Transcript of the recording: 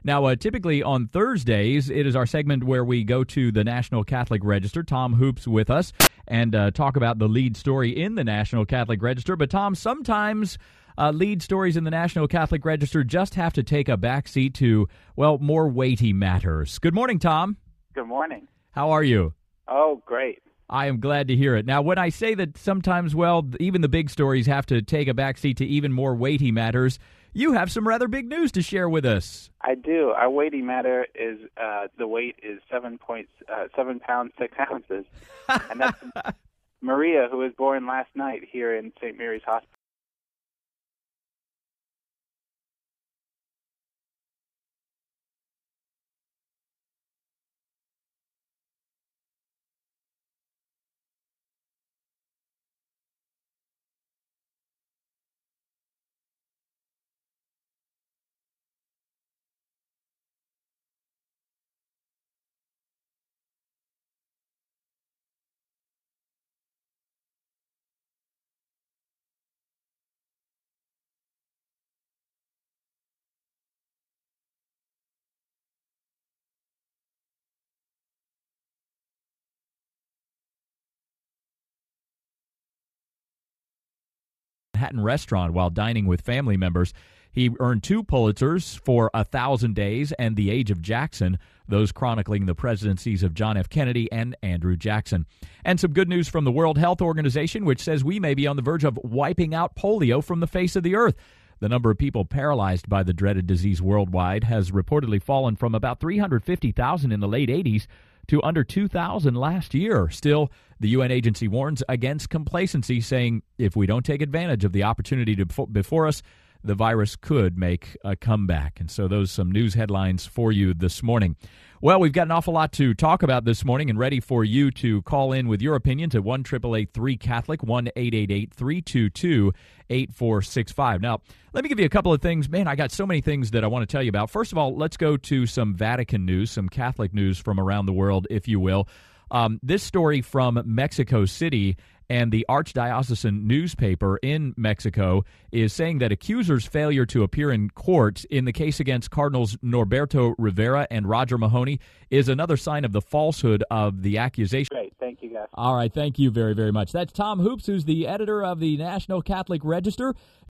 Now, typically on Thursdays, it is our segment where we go to the National Catholic Register. Tom Hoops with us and talk about the lead story in the National Catholic Register. But, Tom, sometimes lead stories in the National Catholic Register just have to take a backseat to, well, more weighty matters. Good morning, Tom. Good morning. How are you? Oh, great. I am glad to hear it. Now, when I say that sometimes, well, even the big stories have to take a backseat to even more weighty matters, you have some rather big news to share with us. I do. Our weighty matter is the weight is 7 pounds 6 ounces, and that's Maria, who was born last night here in St. Mary's Hospital. Manhattan restaurant while dining with family members. He earned 2 Pulitzers for 1,000 Days and The Age of Jackson, those chronicling the presidencies of John F. Kennedy and Andrew Jackson. And some good news from the World Health Organization, which says we may be on the verge of wiping out polio from the face of the earth. The number of people paralyzed by the dreaded disease worldwide has reportedly fallen from about 350,000 in the late 80s to under 2,000 last year. Still, the UN agency warns against complacency, saying if we don't take advantage of the opportunity before us, the virus could make a comeback. And so those some news headlines for you this morning. Well, we've got an awful lot to talk about this morning and ready for you to call in with your opinions at 1-888-3-CATHOLIC, 1-888-322-8465. Now, let me give you a couple of things. Man, I got so many things that I want to tell you about. First of all, let's go to some Vatican news, some Catholic news from around the world, if you will. This story from Mexico City, and the Archdiocesan newspaper in Mexico is saying that accusers' failure to appear in court in the case against Cardinals Norberto Rivera and Roger Mahony is another sign of the falsehood of the accusation. Great. Thank you, guys. All right. Thank you very, very much. That's Tom Hoops, who's the editor of the National Catholic Register.